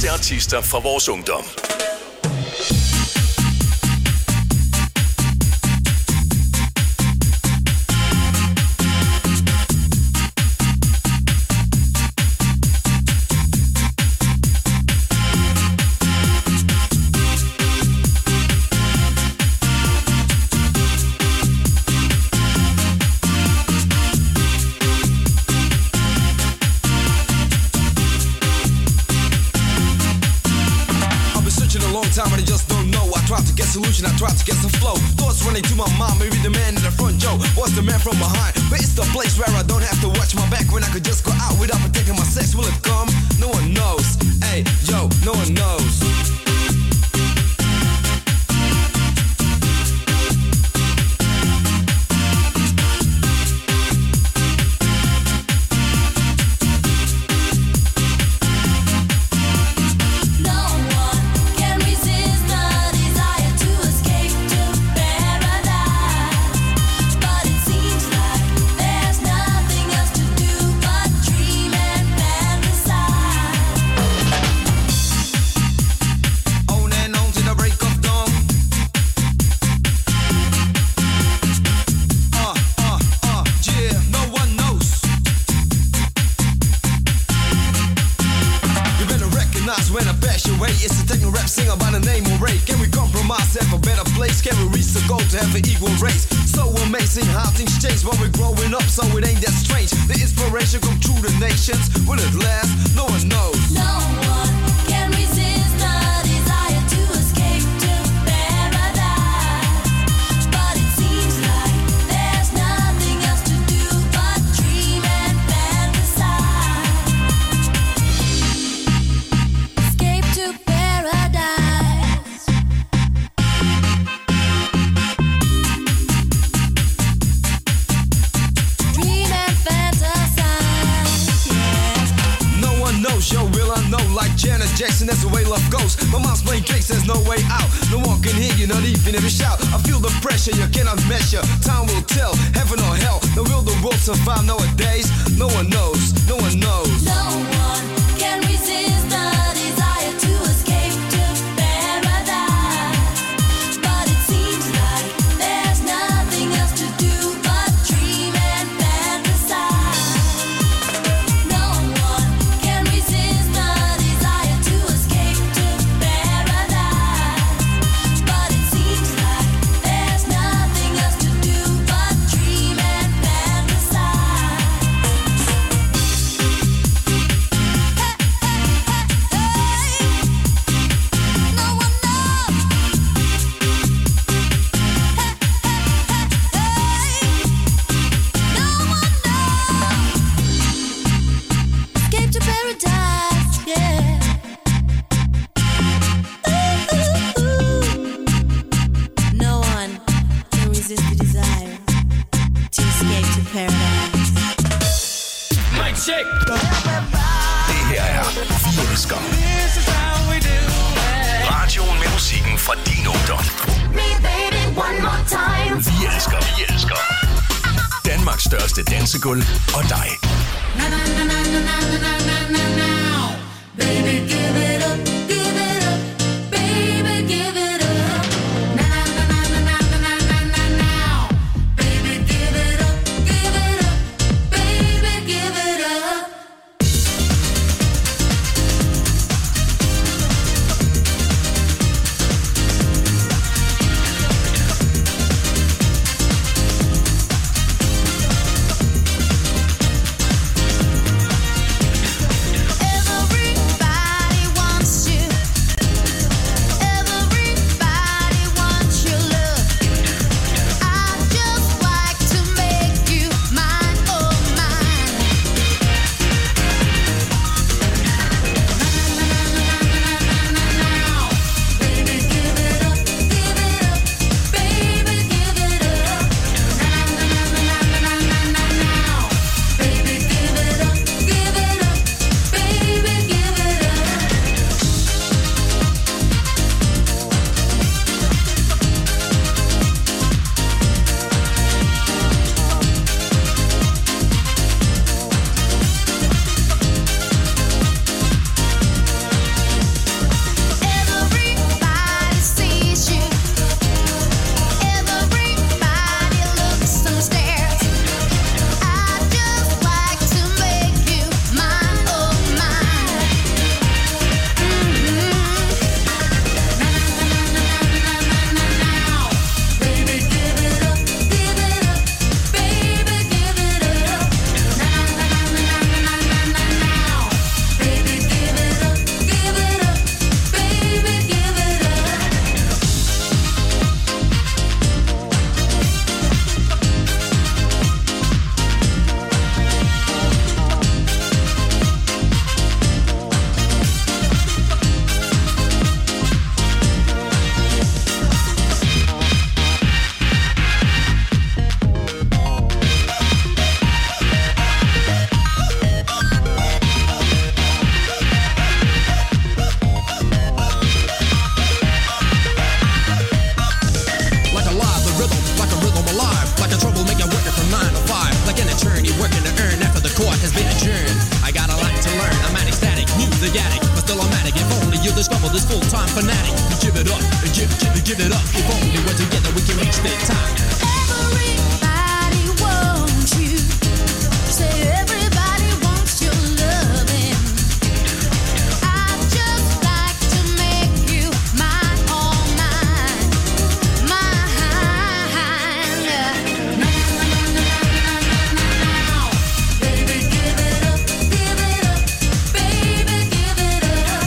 bedste artister fra vores ungdom. Solution, I try to get some flow. Thoughts running to my mind, maybe the man in the front, Joe was the man from behind. But it's the place where I don't have to watch my back, when I could just go out without protecting my sex. Will it come? No one knows. Hey, yo, no one knows. Jackson, that's the way love goes. My mom's playing tricks, there's no way out. No one can hear you, not even if you shout. I feel the pressure, you cannot measure. Time will tell, heaven or hell. Now will the world survive nowadays? No one knows, no one knows. No one can resist the desire to escape to paradise. But it seems like there's nothing else to do but dream and fantasize. No one can resist the desire to escape to paradise. But it seems like there's nothing else to do but dream and fantasize. No one knows. No one knows. Escape to paradise, yeah. No one can resist the desire to escape to paradise. Mic check. Det her er Vi Elsker. Radioen med musikken fra din ungdom. Me baby one more time. Vi elsker, vi elsker. Danmarks største dansegulv og dig. Baby give it up, give it up. Baby give it up. Baby give it up, give it up. Baby give it up. attic, but still I'm at it. If only you discover this full-time fanatic. Give it up, give it up. If only we're together we can reach that time. Everybody wants you. Say everybody wants your loving. I'd just like to make you mine, all mine, mine. Baby, give it up, baby, give it up.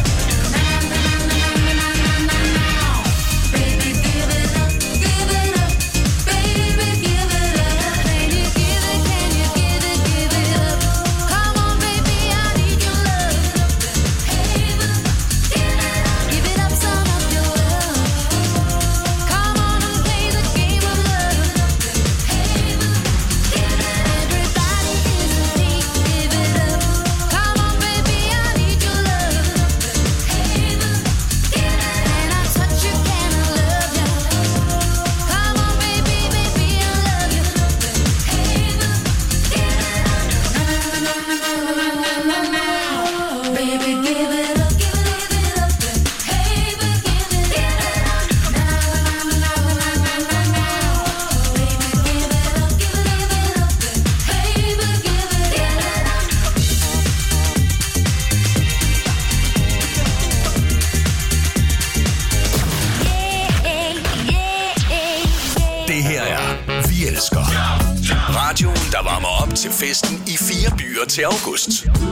Baby, give it up, baby, give it up. Can you give it, can you give it, give it up? Come on, baby, I need your love. Hey, give it up, some of your love. Come on and play the game of love. Hey, everybody is a thief, give it up. Come on, baby, I need your love. Hey, can I touch you, can I love you? Come on, baby, baby, I love you. Hey, baby, give it up, give it up. Hey, give it up. Baby, give it up, give it up. Hey, give it up. Det her er Vi Elsker. Radioen, der varmer op til festen i 4 byer til august.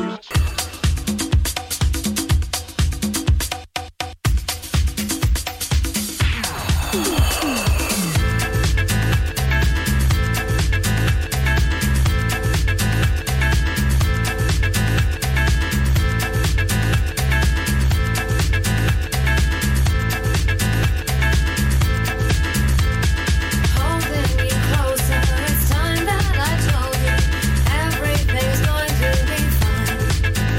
Holding me closer, it's time that I told you everything's going to be fine.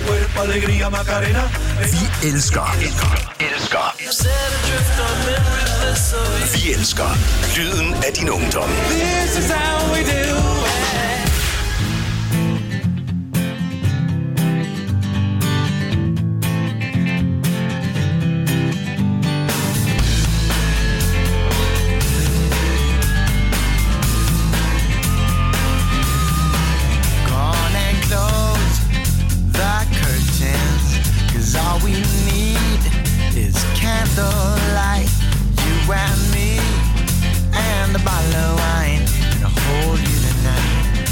cuerpo, alegría, Macarena. Vi elsker. Vi elsker lyden af din ungdom. This is how we do it. All we need is candlelight, you and me, and a bottle of wine to hold you tonight.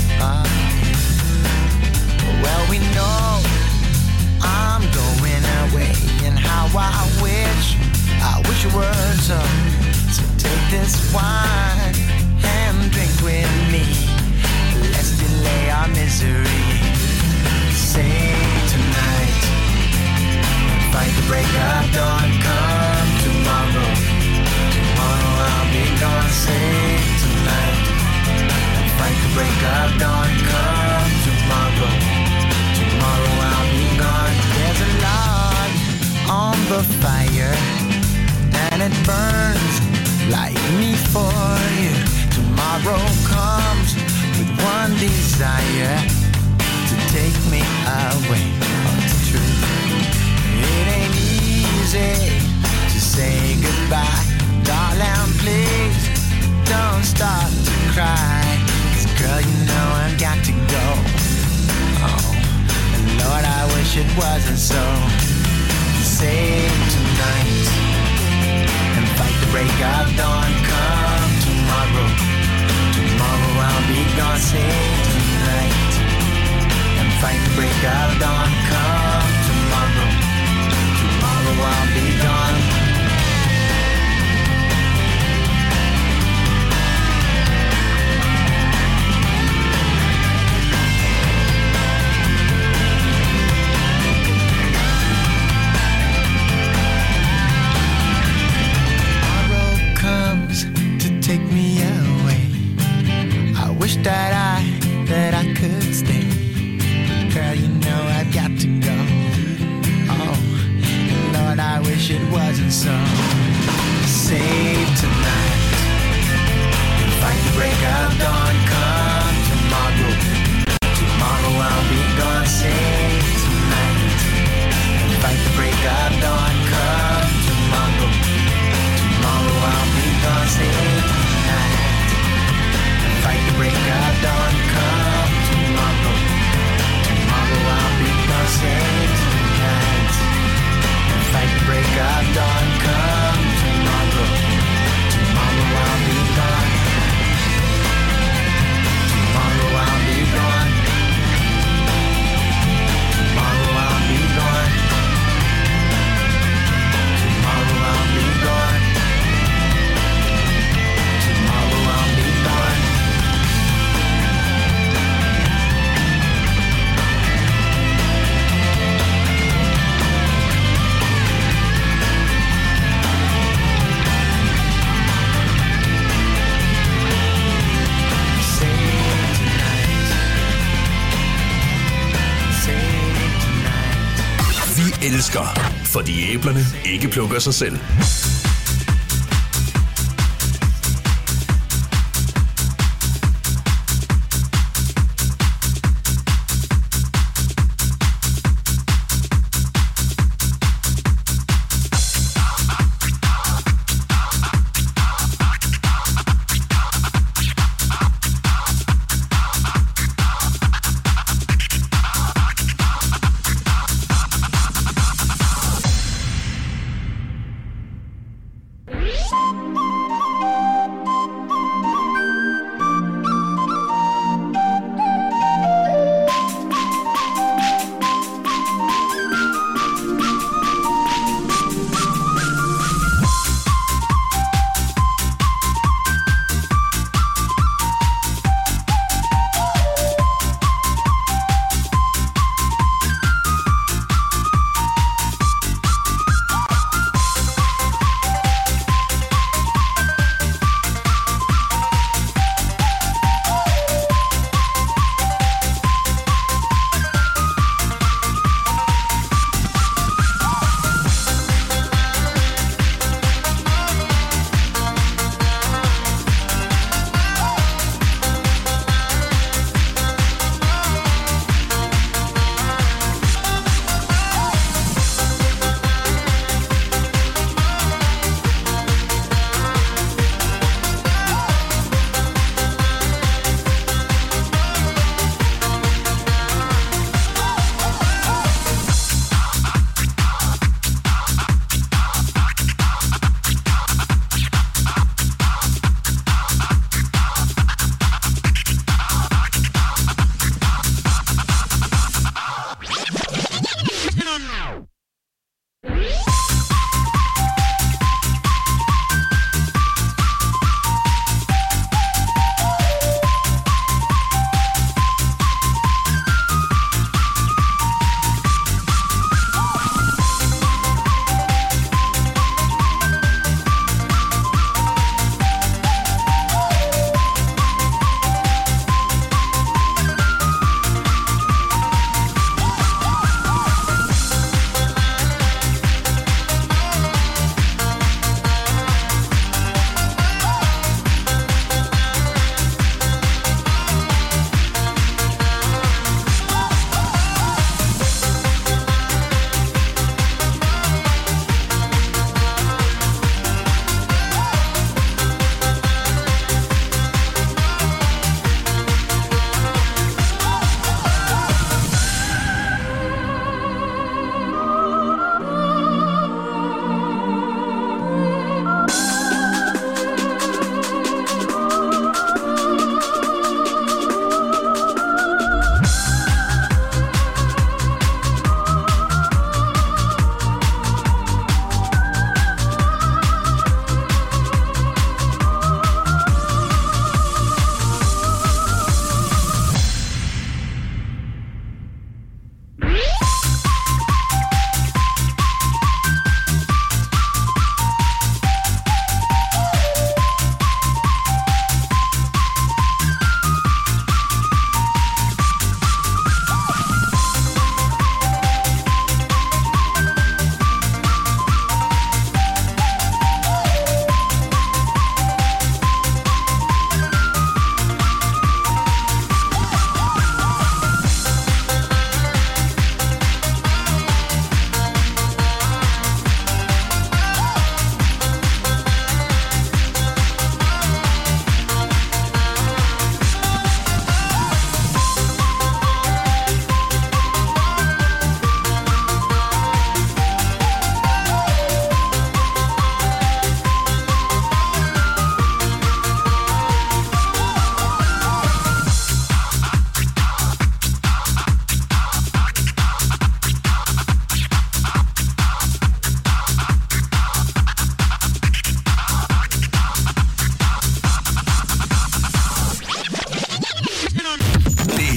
Well, we know I'm going away, and how I wish it were so. So take this wine and drink with me. Let's delay our misery. Say tonight. Fight the break of dawn, come tomorrow. Tomorrow I'll be gone, say tonight. Fight the break of dawn, come tomorrow. Tomorrow I'll be gone. There's a log on the fire, and it burns like me for you. Tomorrow comes with one desire, to take me away. Oh, it's true. It ain't easy to say goodbye. Darling, please don't start to cry. 'Cause girl, you know I've got to go. Oh, and Lord, I wish it wasn't so. Save tonight and fight the break of dawn. Come tomorrow. Tomorrow I'll be gone. Save tonight and fight the break of dawn. Come tomorrow. Tomorrow I'll be gone. Tomorrow comes to take me away. I wish that I could stay. Girl, you know I've got to go. Oh, Lord, I wish it wasn't so. Save tonight. Fight the break of dawn. Come tomorrow. Tomorrow I'll be gone. Save tonight. Fight the break of dawn. Come tomorrow. Tomorrow I'll be gone. Save tonight. Fight the break of dawn. Come tomorrow. Tomorrow I'll be gone. Save tonight. Fight the break of dawn, come tomorrow. Tomorrow I'll be gone. Tomorrow I'll be gone. Tomorrow I'll be gone. Tomorrow I'll be gone. Tomorrow I'll be gone. Vi elsker, fordi æblerne ikke plukker sig selv.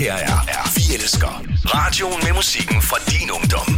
her er Vi Elsker. Radioen med musikken fra din ungdom.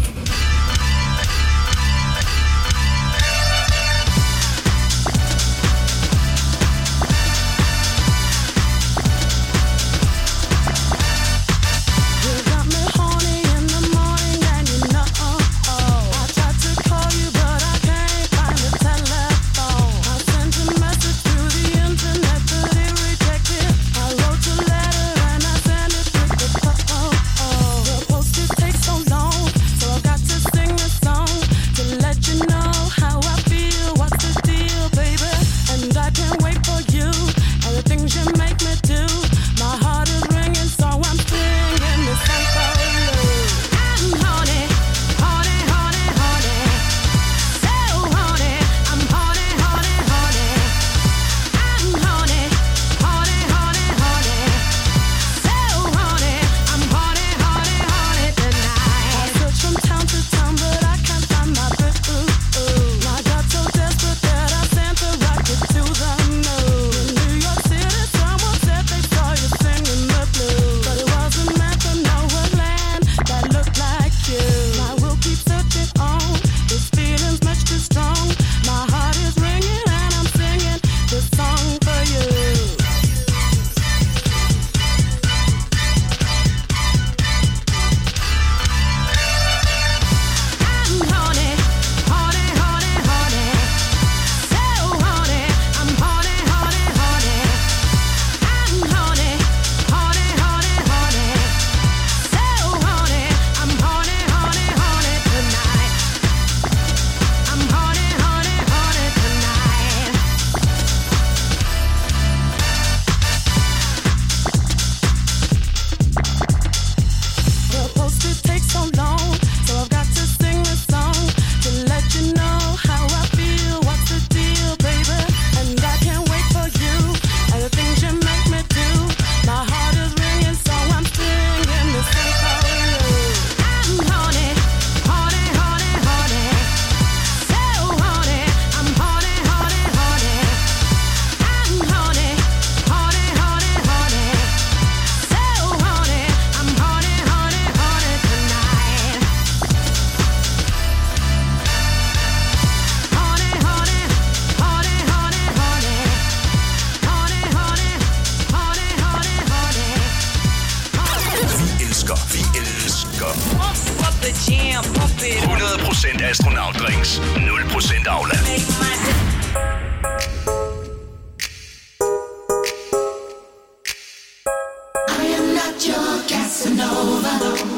Astronautdrinks, 0% Aula. I am not your Casanova.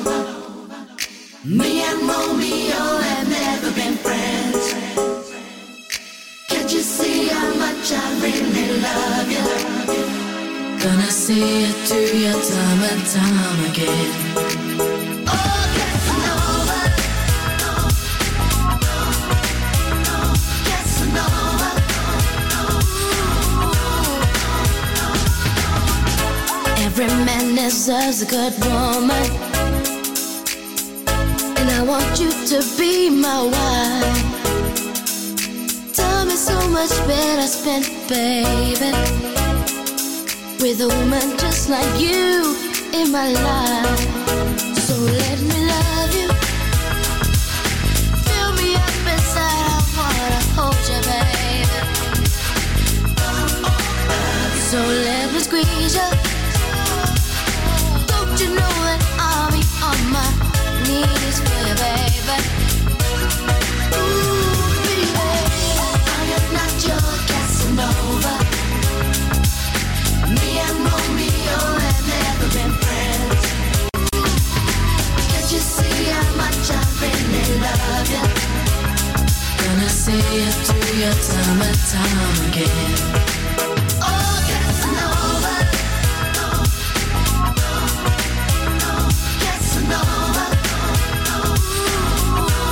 Me and Romeo have never been friends. Can't you see how much I really love you? Gonna see it through your time and time again. Oh, Casanova. Casanova. Every man deserves a good woman, and I want you to be my wife. Time is so much better spent, baby, with a woman just like you in my life. So let me love you, fill me up inside, I wanna hold you, baby. So let me squeeze you. Don't you know that I'll be on my knees for you, baby? Ooh, baby, I am not your Casanova. Me and Romeo have never been friends. Can't you see how much I really love you? Gonna see it through your time and time again. Oh, Casanova. Casanova.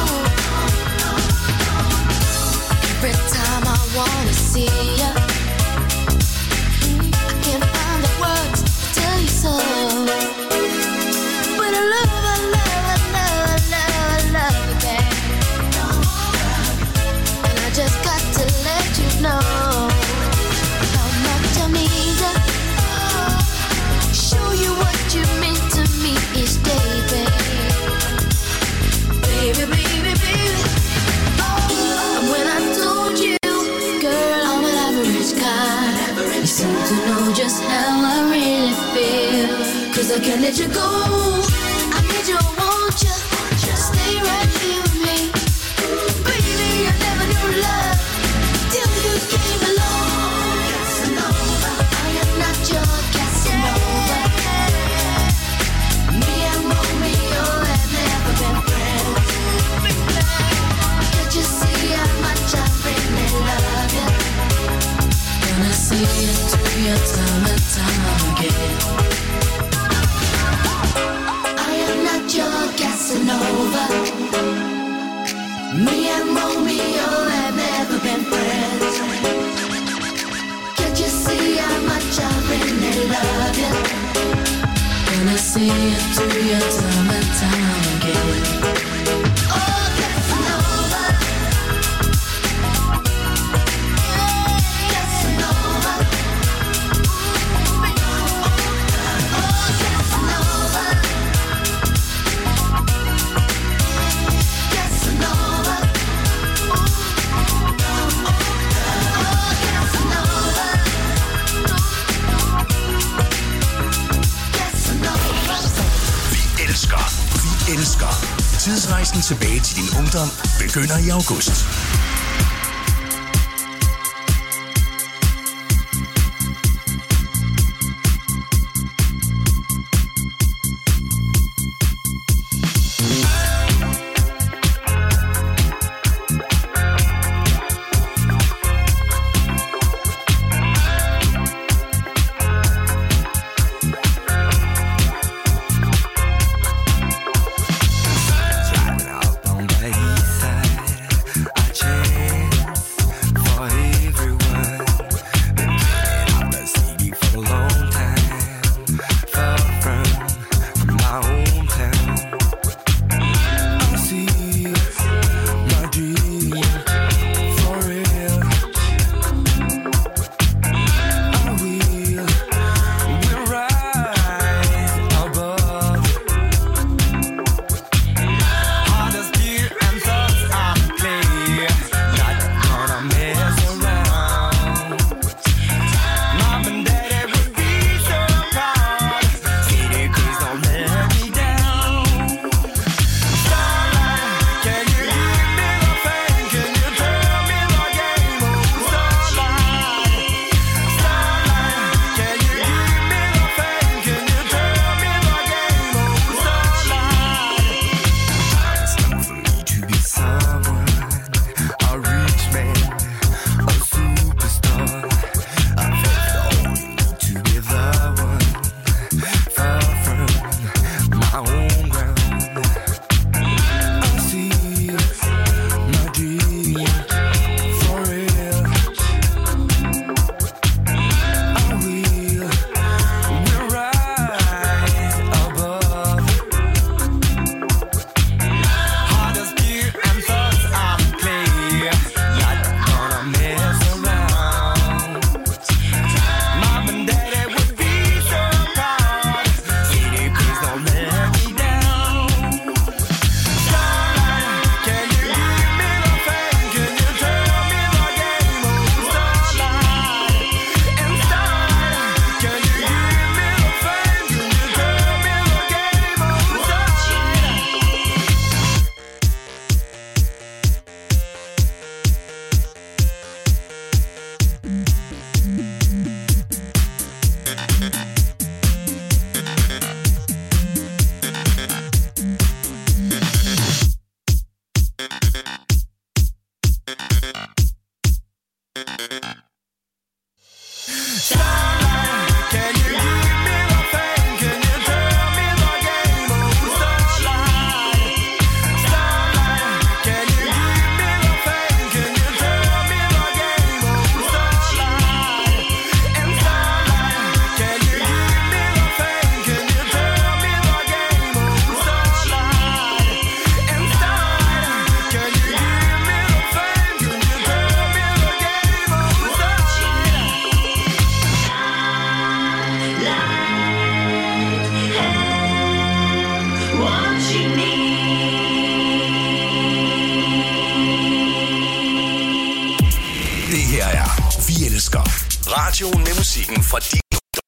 seem to know just how I really feel. 'Cause I can't let you go. I need you, I want you. Stay right here with me. Baby, I never knew love till you came along. Casanova, I am not your Casanova. Me and Romeo have never been friends. Can't you see how much I really love you? Gonna see it through your time and time again. I am not your Casanova. Me and Romeo have never been friends. Can't you see how much I really love you? Gonna see it through your time and time again. Oh, Casanova. Casanova. Oh, Casanova. Casanova. Vi elsker. Tidsrejsen tilbage til din ungdom begynder i august. Driving up on the east side, I check Radioen med musikken fra de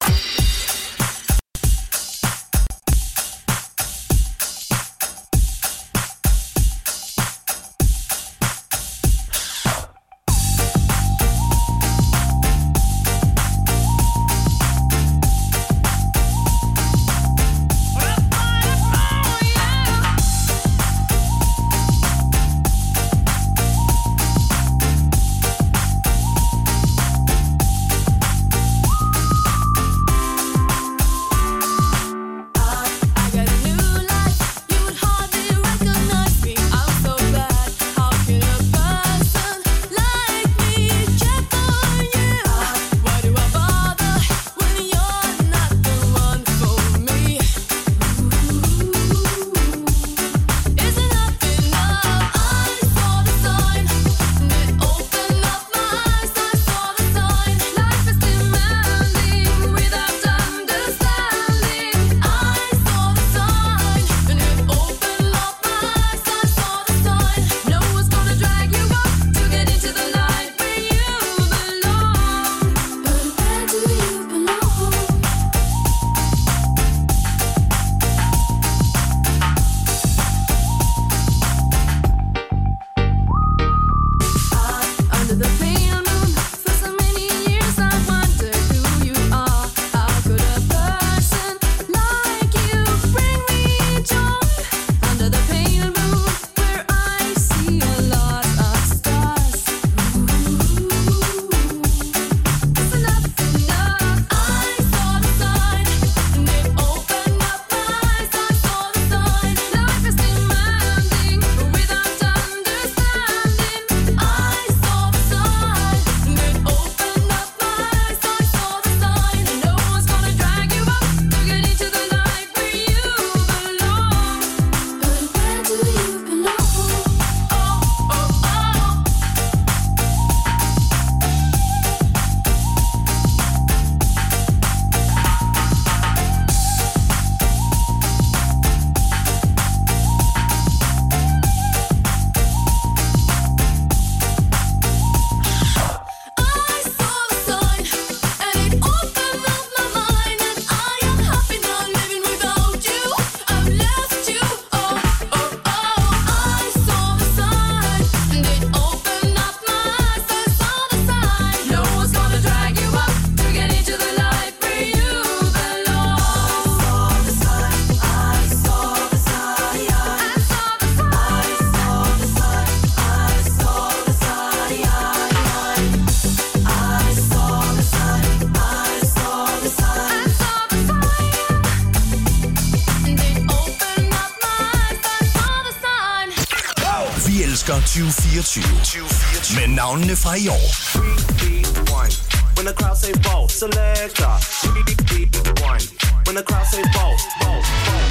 elsker 2024 med navnene fra i år. When the crowd say ball, selector. When the crowd say ball, ball, ball.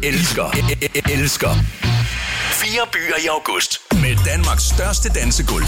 elsker 4 byer i august med Danmarks største dansegulve.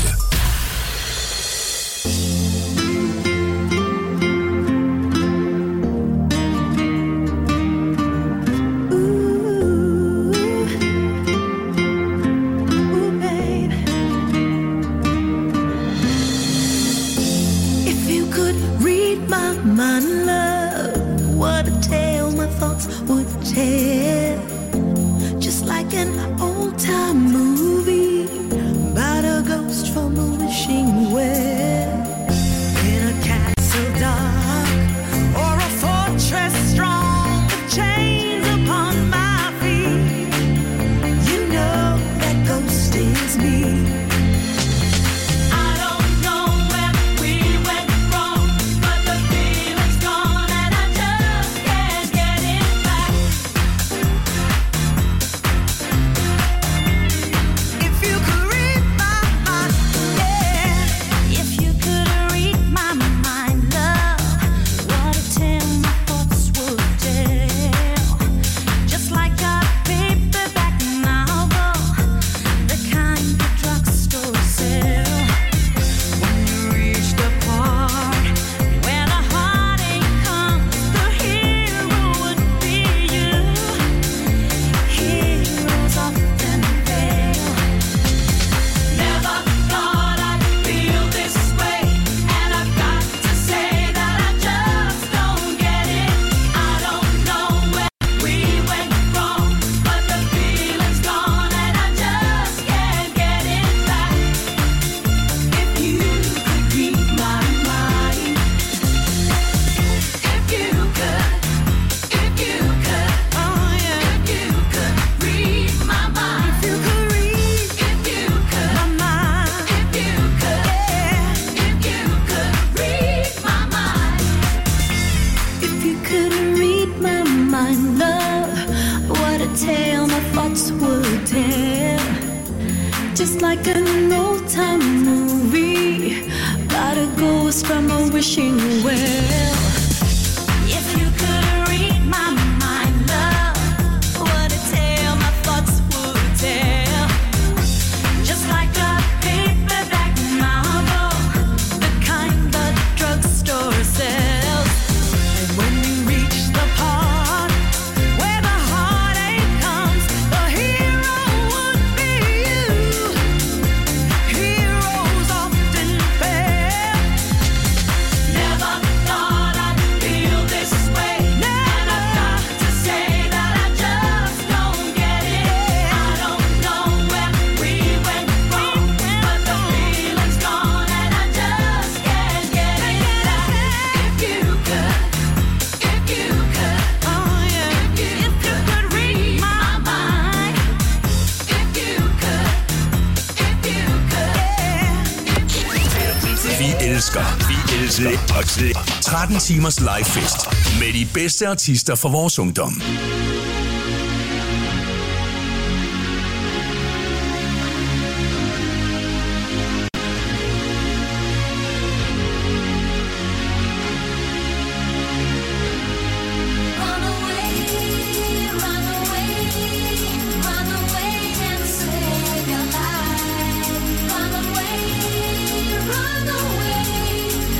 Vi elsker 13 timers livefest med de bedste artister fra vores ungdom.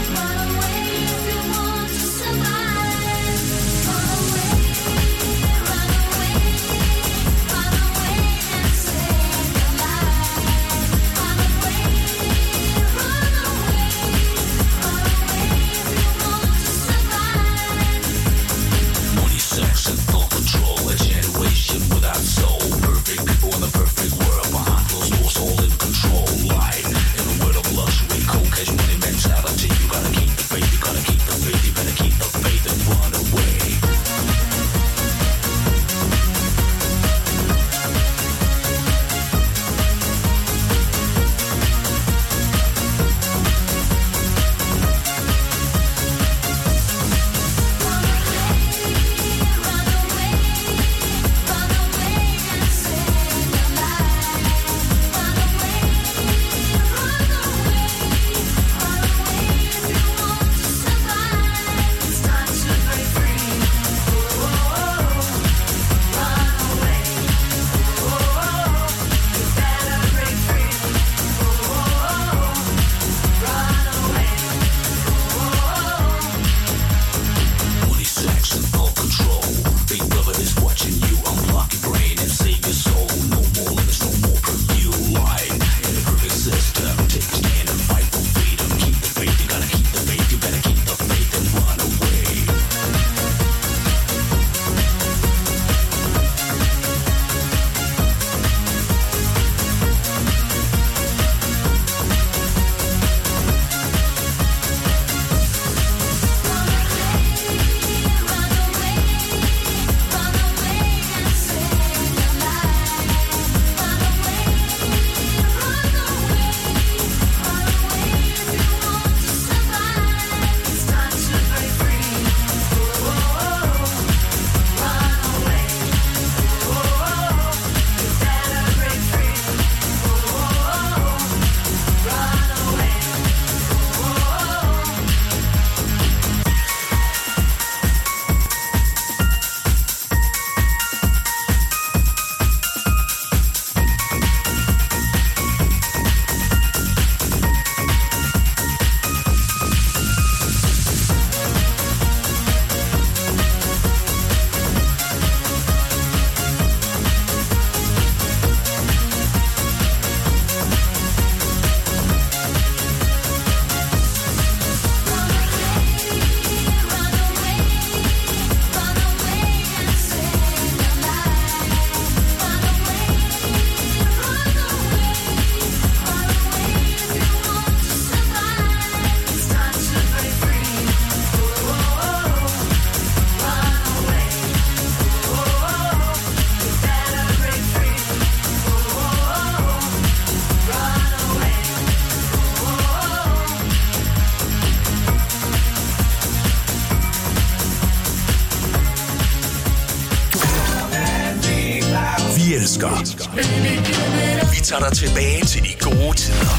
Run away. elsker. Vi tager dig tilbage til de gode tider.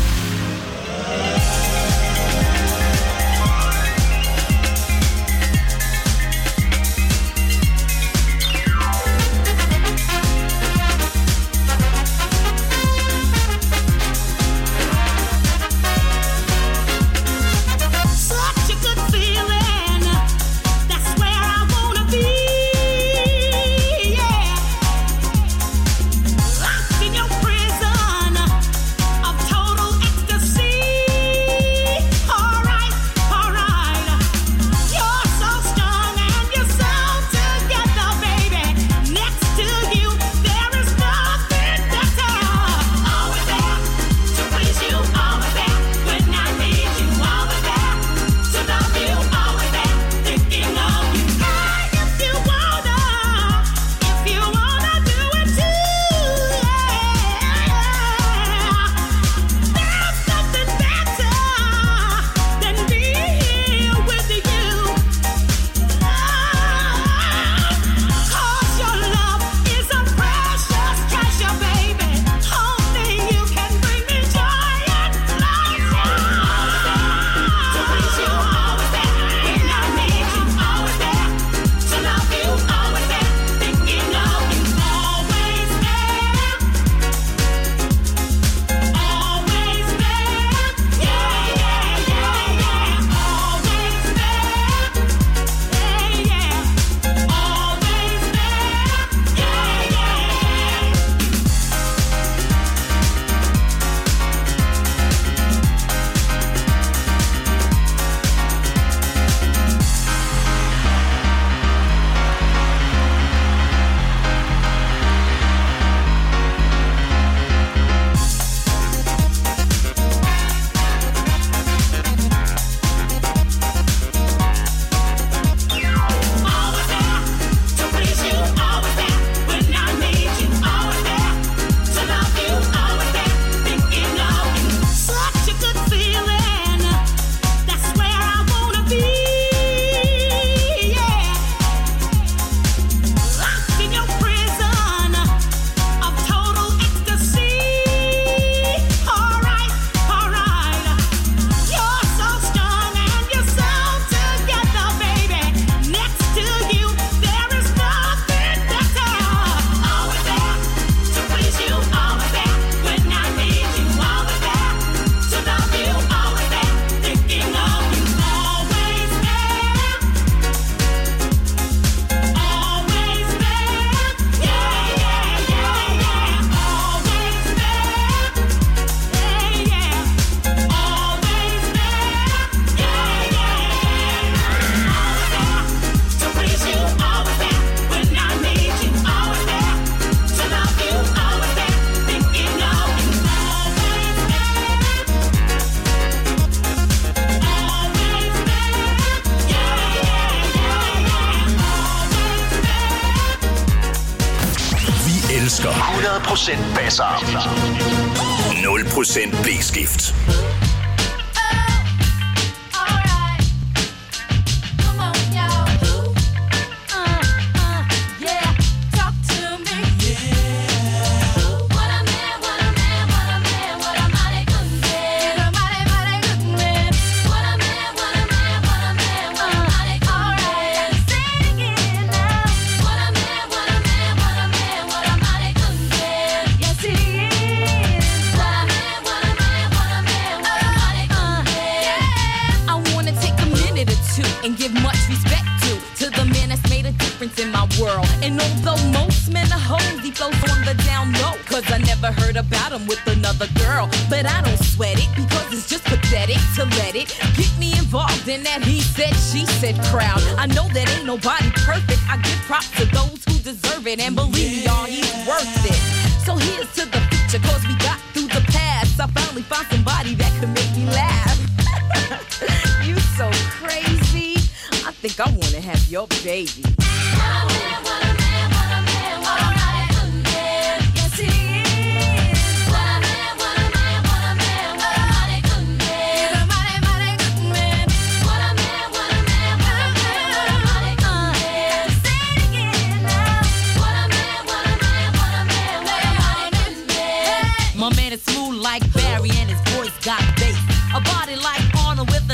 elsker 100% basser. 0% blæskift. And give much respect to the man that's made a difference in my world. And although most men are hoes, he flows on the down low. Cause I never heard about him with another girl. But I don't sweat it because it's just pathetic to let it get me involved in that he said, she said crowd. I know that ain't nobody perfect. I give props to those who deserve it. And believe me, y'all, he's worth it. So here's to the future cause we got through the past. I finally found somebody that could make me laugh. You so crazy. I think I wanna have your baby.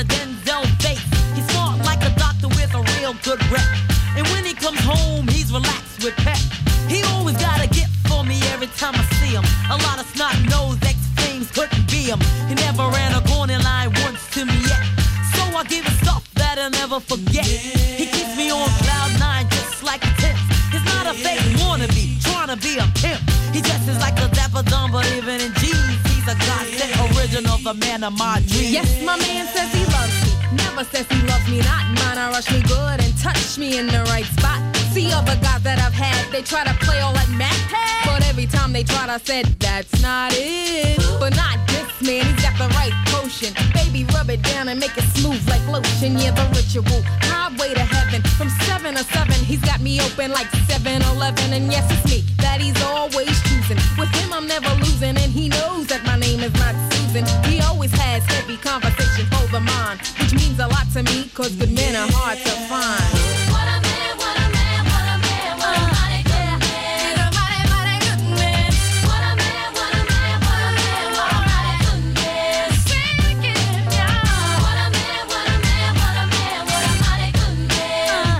the Denzel face. He's smart like a doctor with a real good rep. And when he comes home, he's relaxed with pep. He always got a gift for me every time I see him. A lot of snot-nosed ex-flames couldn't be him. He never ran a corner line once to me yet. So I give him stuff that I'll never forget. He keeps me on cloud nine just like a tent. He's not a fake wannabe, trying to be a pimp. He dresses like a dapper dumb, but even in jeans, he's a godsend original, the man of my dreams. Yes, my man says he loves me. Never says he loves me not. Mine, I rush me good and touch me in the right spot. See other guys that I've had, they try to play all that Mac. But every time they tried, I said, that's not it. But not this man, he's got the right potion. Baby, rub it down and make it smooth like lotion. Yeah, the ritual, highway to heaven. From 7 to 7, he's got me open like 7-Eleven. And yes, it's me that he's always choosing. With him, I'm never losing. And he knows that my name is not Susan. He always has heavy conversation over mine, which means a lot to me, cause good men are hard to find. What a man, what a man, what a man, what a mighty good man. He's a mighty, mighty good man. What a man, what a man, what a man, what a mighty good man. Sing it, y'all. What a man, what a man, what a man, what a mighty good man.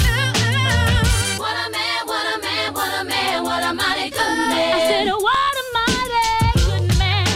What a man, what a man, what a man, what a mighty good man. I said, what a mighty good man.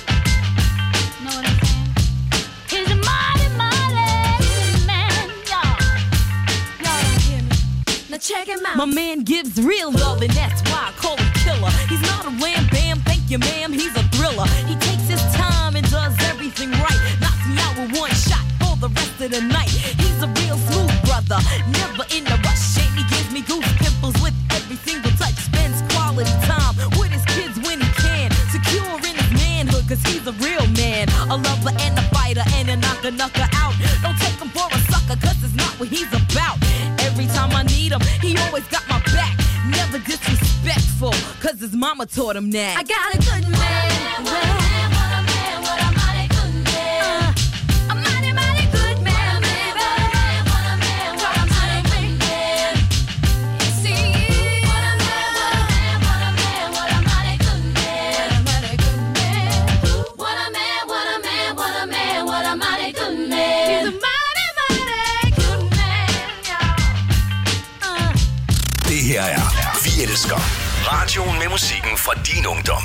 Know what I'm saying? He's a mighty, mighty good man, y'all. Y'all don't hear me. Now check him out. My man gives real love, and that's why I call him killer. He's not a wham bam, thank you ma'am, he's a thriller. He takes his time and does everything right. Knocks me out with one shot for the rest of the night. He's a real smooth brother, never in a rush. And he gives me goose pimples with every single touch. Spends quality time with his kids when he can. Secure in his manhood, cause he's a real man. A lover and a fighter and a knocker out. Don't take him for a sucker, cause it's not what he's about. Every time I need him, he always got my back. Never disrespectful, cause his mama taught him that. I got a good man. What a man, what a man, what a mighty good man. A mighty, mighty good man, baby. What a man, what a mighty good man. You see, what a man, what a man, what a mighty good man. What a mighty good man. What a man, what a man, what a man, what a mighty good man. He's a mighty, mighty good man, y'all. Det her er Vi Elsker. Radioen med musikken fra din ungdom.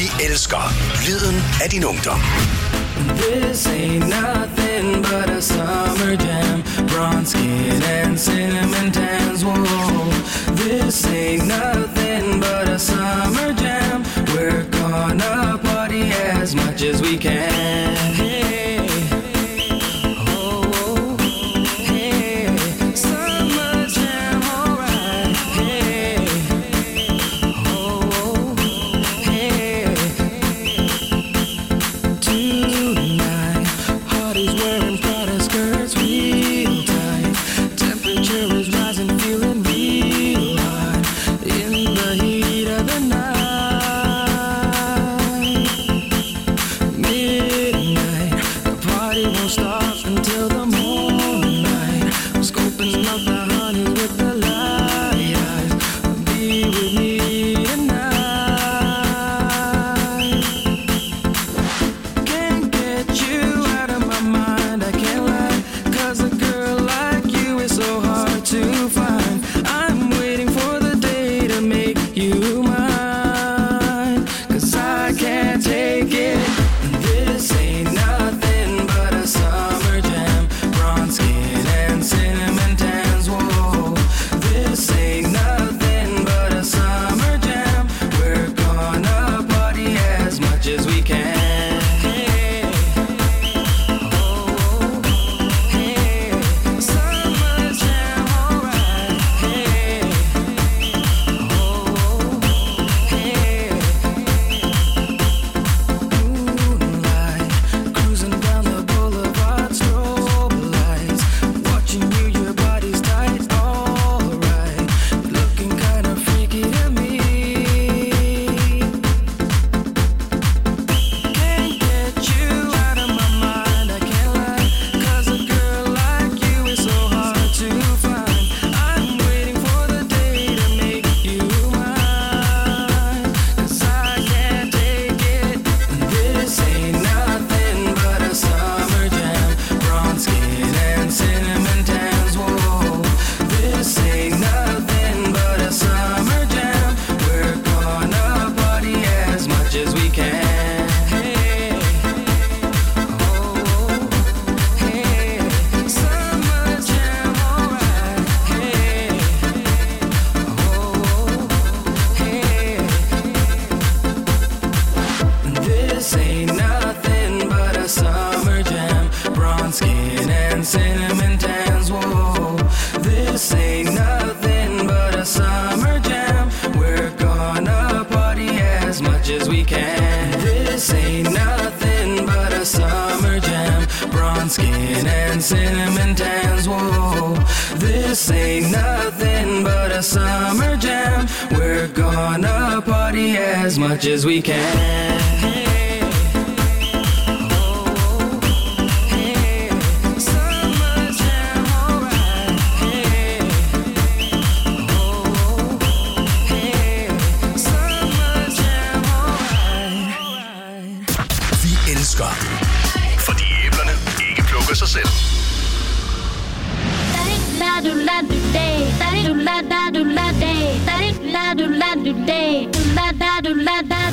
Vi elsker lyden af din ungdom. This ain't nothing but a summer jam. Bronze skin and cinnamon tans. Whoa. This ain't nothing but a summer jam. We're gonna party as much as we can. Hey. Oh, hey. Summer jam, alright. Hey. Oh, hey. Tonight, Hardy's wearing Prada skirts real tight. Temperature is rising, feeling real hot in the heat of the night. Midnight, the party won't stop until the morning. I'm scoping out the honey with the light eyes. Be with me tonight. Can't get you out of my mind, I can't lie. 'Cause a girl like you is so hard to find. I'm waiting for the day to make you mine. 'Cause I can't take it. This ain't nothing but a summer jam. Bronze skin and cinnamon tans. Whoa. This ain't nothing but a summer jam. We're gonna party as much as we can. Hey. Oh, hey. Summer jam, alright. Hey. Oh, hey. Moonlight, cruising down the boulevard, strobe lights. Watching you, your body's tight, alright. Looking kinda freaky to me. Can't get you out of my mind, I can't lie. 'Cause a girl like you is so hard to find. I'm waiting for the day to make you mine. 'Cause I can't take it. This ain't nothing but a summer jam. Bronze skin and cinnamon tans. Whoa. This ain't nothing but a summer jam. We're gonna party as much as we can. Hey. Oh, hey. Summer jam, alright. Hey. Oh, hey. This ain't nothing but a summer jam. Bronze skin and cinnamon tans. Whoa. This ain't nothing but a summer jam. We're gonna party as much as we can. This ain't nothing but a summer jam. Bronze skin and cinnamon tans. Whoa. This ain't nothing but a summer jam. We're gonna party as much as we can. Hey. Oh, hey. Summer jam, alright. Hey. Oh, hey. Summer jam, alright. Vi elsker, fordi æblerne ikke plukker sig selv. Da-di-la-du-la-du-day, da-di-du-la-da-du-la-day, da-di-la-du-la-du-day, du-la-da-du-la-da-day.